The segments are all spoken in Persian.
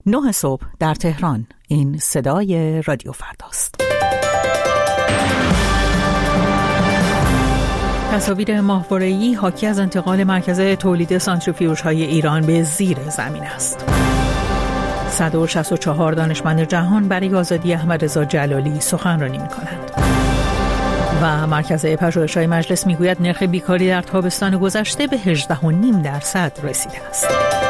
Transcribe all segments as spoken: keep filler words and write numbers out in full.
نه صبح در تهران. این صدای رادیو فرداست. تصاویر ماهواره‌ای حاکی از انتقال مرکز تولید سانتریفیوژهای ایران به زیر زمین است. صد و شصت و چهار دانشمند جهان برای آزادی احمدرضا جلالی سخنرانی می‌کنند. و مرکز پژوهش‌های مجلس میگوید نرخ بیکاری در تابستان گذشته به هجده و نیم درصد رسیده است.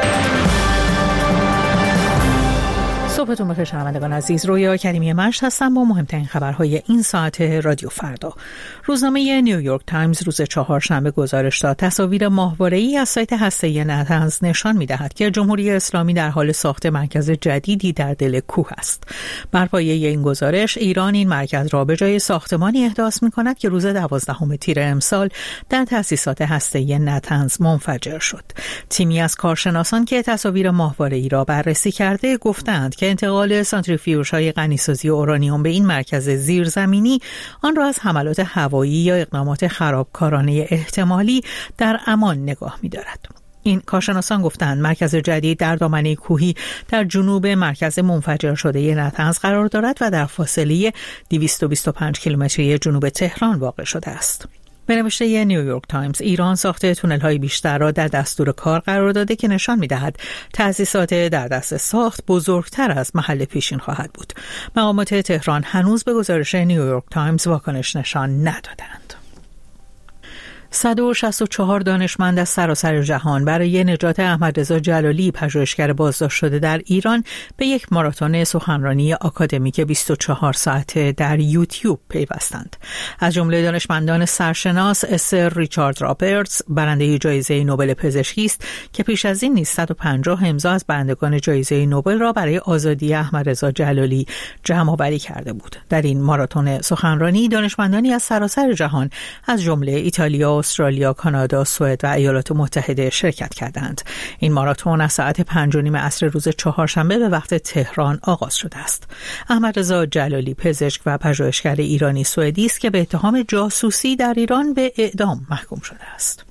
صبحتون بخیر شنوندگان عزیز، رویا کریمی مشت هستم با مهمترین خبرهای این ساعت رادیو فردا. روزنامه نیویورک تایمز روز چهارشنبه گزارش داد تصاویر ماهواره‌ای از سایت هسته‌ای نتنز نشان می‌دهد که جمهوری اسلامی در حال ساخت مرکز جدیدی در دل کوه است. بر پایه این گزارش ایران این مرکز را به جای ساختمانی احداث می‌کند که روز دوازدهم تیر امسال در تأسیسات هسته‌ای نتنز منفجر شد. تیمی از کارشناسان که تصاویر ماهواره‌ای را بررسی کرده گفتند که انتقال سانتریفیوژهای غنیسازی اورانیوم به این مرکز زیرزمینی آن را از حملات هوایی یا اقدامات خرابکارانه احتمالی در امان نگاه می‌دارد. این کارشناسان گفتند مرکز جدید در دامنه کوهی در جنوب مرکز منفجر شده نتنز قرار دارد و در فاصله دویست و بیست و پنج کیلومتری جنوب تهران واقع شده است. به نوشته نیویورک تایمز ایران ساخت تونل‌های بیشتر را در دستور کار قرار داده که نشان می‌دهد تأسیسات در دست ساخت بزرگتر از محل پیشین خواهد بود. مقامات تهران هنوز به گزارش نیویورک تایمز واکنش نشان ندادند. صد و شصت و چهار دانشمند از سراسر جهان برای نجات احمدرضا جلالی پژوهشگر بازداشت شده در ایران به یک ماراتون سخنرانی آکادمیک بیست و چهار ساعته در یوتیوب پیوستند. از جمله دانشمندان سرشناس سر ریچارد رابرتس برنده جایزه نوبل پزشکی است که پیش از این نیز صد و پنجاه امضا از برندگان جایزه نوبل را برای آزادی احمدرضا جلالی جمع‌آوری کرده بود. در این ماراتون سخنرانی دانشمندانی از سراسر جهان از جمله ایتالیا، استرالیا، کانادا، سوئد و ایالات متحده شرکت کردند. این ماراتون از ساعت پنج و نیم عصر روز چهارشنبه به وقت تهران آغاز شده است. احمدرضا جلالی پزشک و پژوهشگر ایرانی سوئدی است که به اتهام جاسوسی در ایران به اعدام محکوم شده است.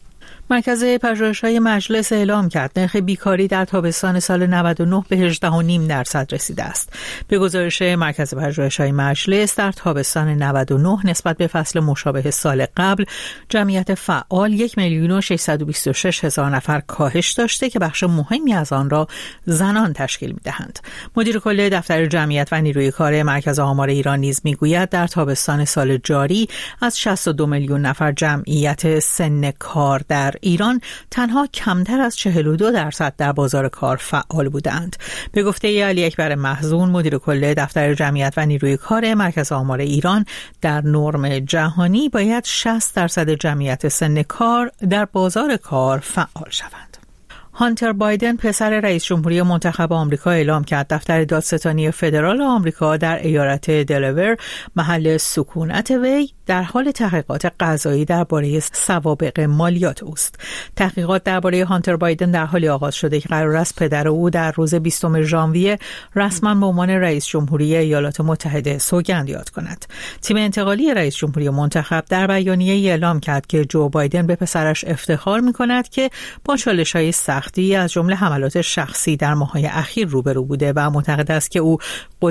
مرکز پژوهش‌های مجلس اعلام کرد نرخ بیکاری در تابستان سال نود و نه به هجده و نیم درصد رسیده است. به گزارش مرکز پژوهش‌های مجلس در تابستان نود و نه نسبت به فصل مشابه سال قبل جمعیت فعال یک میلیون و ششصد و بیست و شش هزار نفر کاهش داشته که بخش مهمی از آن را زنان تشکیل می‌دهند. مدیر کل دفتر جمعیت و نیروی کار مرکز آمار ایران نیز می‌گوید در تابستان سال جاری از شصت و دو میلیون نفر جمعیت سن کار در ایران تنها کمتر از چهل و دو درصد در بازار کار فعال بودند. به گفته علی اکبر محزون مدیر کل دفتر جمعیت و نیروی کار مرکز آمار ایران در نرم جهانی باید شصت درصد جمعیت سن کار در بازار کار فعال شوند. هانتر بایدن پسر رئیس جمهوری منتخب آمریکا اعلام کرد دفتر دادستانی فدرال آمریکا در ایالت دلاور محل سکونت وی در حال تحقیقات قضایی درباره سوابق مالیات اوست. تحقیقات درباره هانتر بایدن در حالی آغاز شده که قرار است پدر او در روز بیستم ژانویه رسما به عنوان رئیس جمهوری ایالات متحده سوگند یاد کند. تیم انتقالی رئیس جمهوری منتخب در بیانیه‌ای اعلام کرد که جو بایدن به پسرش افتخار می‌کند که با چالش‌های سختی از جمله حملات شخصی در ماه‌های اخیر روبرو بوده و معتقد است که او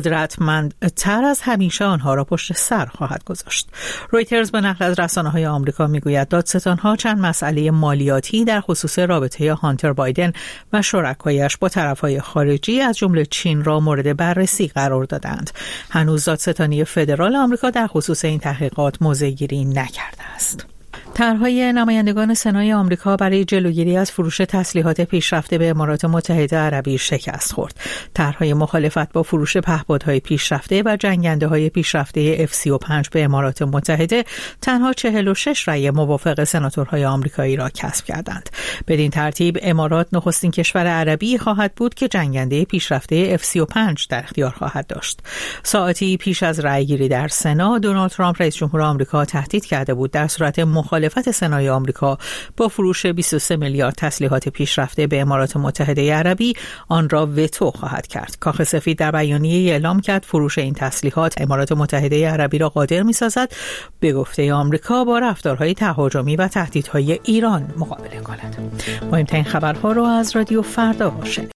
قدرتمندتر از همیشه آنها را پشت سر خواهد گذاشت. رویترز به نقل از رسانه‌های آمریکا میگوید دادستان‌ها چند مسئله مالیاتی در خصوص رابطه هانتر بایدن و شرکایش با طرف‌های خارجی از جمله چین را مورد بررسی قرار دادند. هنوز دادستانی فدرال آمریکا در خصوص این تحقیقات موضع‌گیری نکرده است. طرح‌های نمایندگان سنای آمریکا برای جلوگیری از فروش تسلیحات پیشرفته به امارات متحده عربی شکست خورد. طرح‌های مخالفت با فروش پهپادهای پیشرفته و جنگنده‌های پیشرفته اف سی و پنج به امارات متحده تنها چهل و شش رأی موافق سناتورهای آمریکایی را کسب کردند. بدین ترتیب امارات نخستین کشور عربی خواهد بود که جنگنده پیشرفته اف سی و پنج در اختیار خواهد داشت. ساعتی پیش از رأیگیری در سنا، دونالد ترامپ رئیس جمهور آمریکا تهدید کرده بود در صورت مخالفت سنای آمریکا با فروش بیست و سه میلیارد تسلیحات پیشرفته به امارات متحده عربی آن را وتو خواهد کرد. کاخ سفید در بیانیه‌ای اعلام کرد فروش این تسلیحات امارات متحده عربی را قادر می‌سازد به گفته آمریکا با رفتارهای تهاجمی و تهدیدهای ایران مقابله کند. مهمترین خبرها را از رادیو فردا شنیدید.